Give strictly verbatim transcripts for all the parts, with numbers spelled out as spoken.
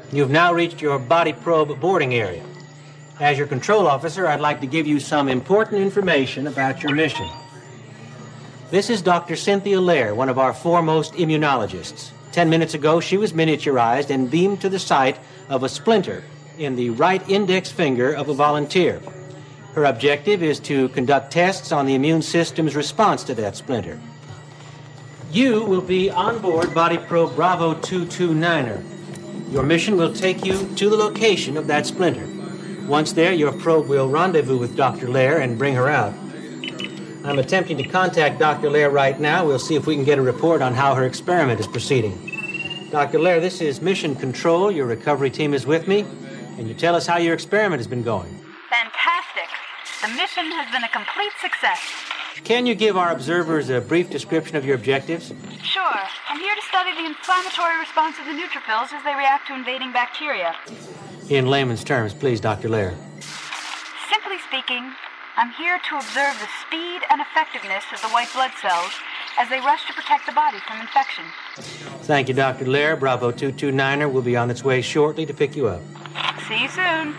You've now reached your body probe boarding area. As your control officer, I'd like to give you some important information about your mission. This is Doctor Cynthia Lair, one of our foremost immunologists. Ten minutes ago, she was miniaturized and beamed to the site of a splinter in the right index finger of a volunteer. Her objective is to conduct tests on the immune system's response to that splinter. You will be on board Body Probe Bravo two two niner. Your mission will take you to the location of that splinter. Once there, your probe will rendezvous with Doctor Lair and bring her out. I'm attempting to contact Doctor Lair right now. We'll see if we can get a report on how her experiment is proceeding. Doctor Lair, this is Mission Control. Your recovery team is with me. Can you tell us how your experiment has been going? Fantastic. The mission has been a complete success. Can you give our observers a brief description of your objectives? Sure. I'm here to study the inflammatory response of the neutrophils as they react to invading bacteria. In layman's terms, please, Doctor Lair. Simply speaking, I'm here to observe the speed and effectiveness of the white blood cells as they rush to protect the body from infection. Thank you, Doctor Lair. Bravo two two niner will be on its way shortly to pick you up. See you soon.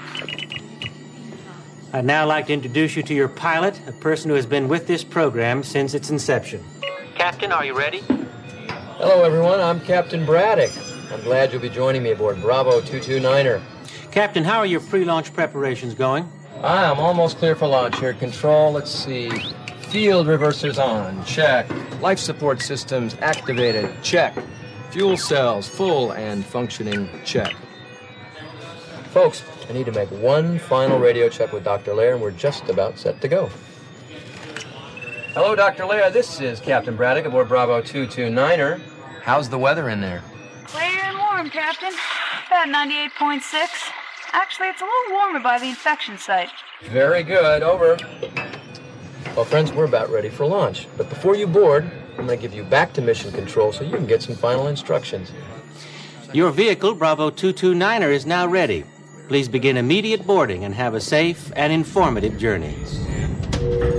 I'd now like to introduce you to your pilot, a person who has been with this program since its inception. Captain, are you ready? Hello, everyone. I'm Captain Braddock. I'm glad you'll be joining me aboard Bravo two two niner. Captain, how are your pre-launch preparations going? I'm almost clear for launch here. Control, let's see. Field reversers on. Check. Life support systems activated. Check. Fuel cells full and functioning. Check. Folks, I need to make one final radio check with Doctor Lair, and we're just about set to go. Hello, Doctor Lair. This is Captain Braddock aboard Bravo two two niner. How's the weather in there? Clear and warm, Captain. About ninety-eight point six. Actually, it's a little warmer by the infection site. Very good. Over. Well, friends, we're about ready for launch. But before you board, I'm going to give you back to Mission Control so you can get some final instructions. Your vehicle, Bravo two two niner, is now ready. Please begin immediate boarding and have a safe and informative journey.